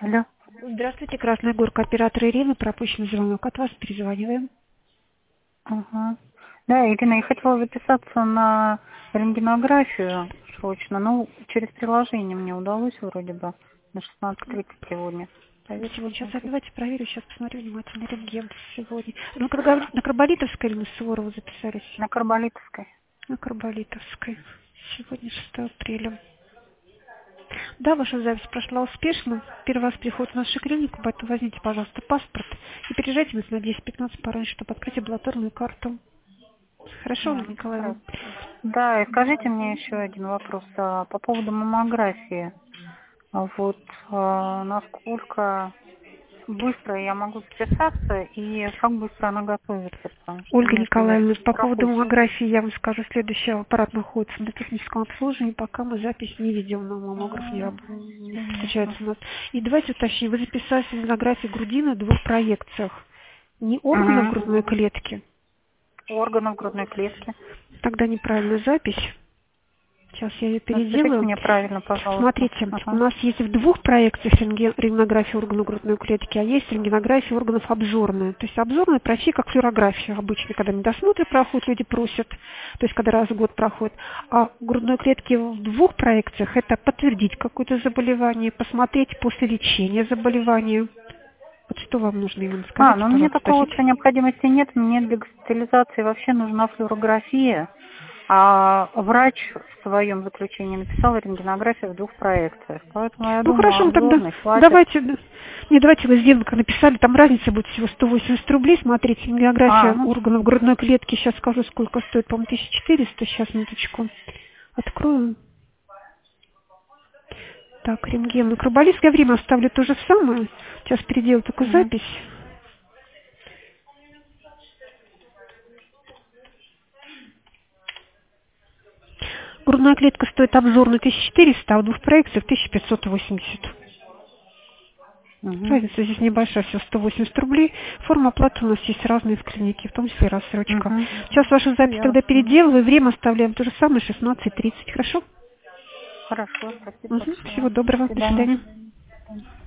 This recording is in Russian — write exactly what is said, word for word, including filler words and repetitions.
Алло. Здравствуйте, Красная Горка, оператор Ирина, пропущенный звонок. От вас перезваниваем. Ага. Да, Ирина, я хотела записаться на рентгенографию срочно. Ну, через приложение мне удалось вроде бы на шестнадцать тридцать сегодня. Проверьте, Сегодня, сейчас посмотрите. давайте проверю, сейчас посмотрю внимательно рентген сегодня. Ну, когда на Карболитовской или на Суворова записались? На Карболитовской. На Карболитовской. Сегодня шестое апреля. Да, ваша запись прошла успешно. Первый раз приход в нашу клинику, поэтому возьмите, пожалуйста, паспорт и приезжайте нас на десять-пятнадцать пораньше, чтобы открыть амбулаторную карту. Хорошо, Ольга М, Николаевна? хорошо. Да, и скажите мне еще один вопрос а, по поводу маммографии. А Вот а, насколько быстро я могу записаться и как быстро она готовится, потому что Ольга мне приятно Николаевна, по поводу проходит. маммографии я вам скажу, следующий аппарат находится на техническом обслуживании, пока мы запись не ведем на маммограф, не, раб- не Ясно. подключается у нас. И давайте уточним, вы записались на маммографии грудины в двух проекциях, не органов Угу. грудной клетки, Органов грудной клетки. тогда неправильная запись. Сейчас я ее Ну, запишите переделаю. мне правильно, пожалуйста. Смотрите, у Ага. нас есть в двух проекциях рентген- рентгенография органов грудной клетки, а есть рентгенография органов обзорная. То есть обзорная пройти как флюорография обычно, когда медосмотры проходят, люди просят, то есть когда раз в год проходит. А у грудной клетки в двух проекциях это подтвердить какое-то заболевание, посмотреть после лечения заболевания. Вот что вам нужно, именно А, скажите, ну мне пожалуйста, такой вот спросите. необходимости нет. Мне для госпитализации вообще нужна флюорография. А врач в своем заключении написал рентгенографию в двух проекциях. Поэтому я Ну думаю, хорошо, ну тогда обзорный хватит. давайте, да. Не, давайте вы сделаем, как написали, там разница будет всего сто восемьдесят рублей. Смотрите, А, география ну, органов грудной клетки, сейчас скажу, сколько стоит, по-моему, тысяча четыреста, сейчас, минуточку, открою. Так, рентген. Ну, карболитское время оставлю то же самое. Сейчас переделаю такую угу. запись. Грудная клетка стоит обзорную тысяча четыреста, а в двух проекциях тысяча пятьсот восемьдесят. Угу. Разница здесь небольшая, всего сто восемьдесят рублей. Форма оплаты у нас есть разные в клинике, в том числе и рассрочка. Угу. Сейчас вашу Все запись тогда ясно. переделываю, время оставляем то же самое, шестнадцать тридцать. Хорошо? Хорошо, спасибо Угу. большое. Всего До доброго, до свидания. свидания. До свидания.